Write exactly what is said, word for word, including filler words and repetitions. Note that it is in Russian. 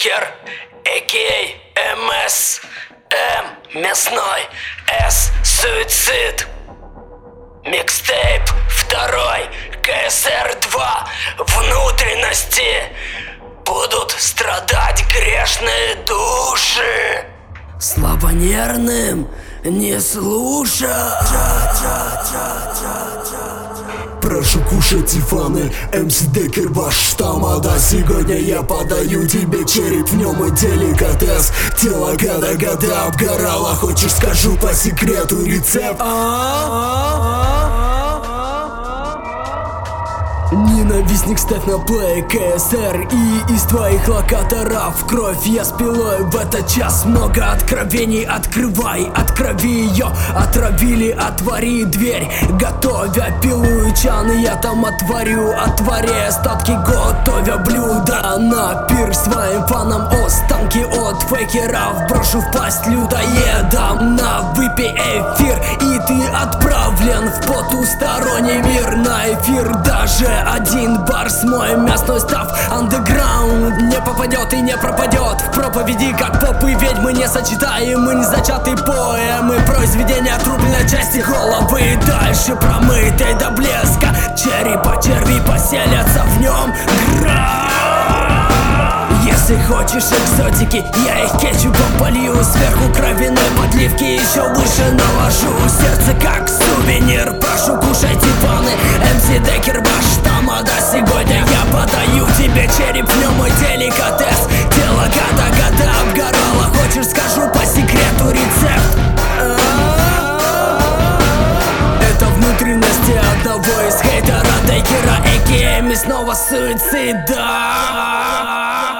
Декер, а.к.а. эм эс, М, мясной, С, суицид. Микстейп второй, ка эс эр два, внутренности. Будут страдать грешные души. Слабонервным не слушай. Прошу кушать фаны, эм си Декер ваш тамада. Сегодня я подаю тебе череп, в нем и деликатес. Тело года-года обгорало, хочешь скажу по секрету рецепт? Ненавистник, ставь на плей ка эс эр, и из твоих локаторов кровь я спилой в этот час. Много откровений, открывай, открови ее. Отравили, отвори дверь, готовя пилу и чан. Я там отварю, отвори остатки, готовя блюда на пир своим фанам. Останки от фейкеров брошу в пасть людоедам. На выпей эфир, и ты отправлен в потусторонний мир. На эфир даже один бар с мой мясной став. Андеграунд не попадет и не пропадет в проповеди, как попы ведьмы несочетаемы, не зачатые поэмы, произведения трупной части головы. Дальше промытой до блеска черепа, черви поселятся в нем. Если хочешь экзотики, я их кетчупом полью, сверху кровяной подливки еще выше наложу. Сердце как сувенир, прошу кушайте фаны, эм си Декер ваш тамада. Сегодня я подаю тебе череп, в нем и деликатес. Тело года-года обгорало, хочешь скажу по секрету рецепт? Это внутренности одного из хейтера Декера, а.к.а. мясного суицида.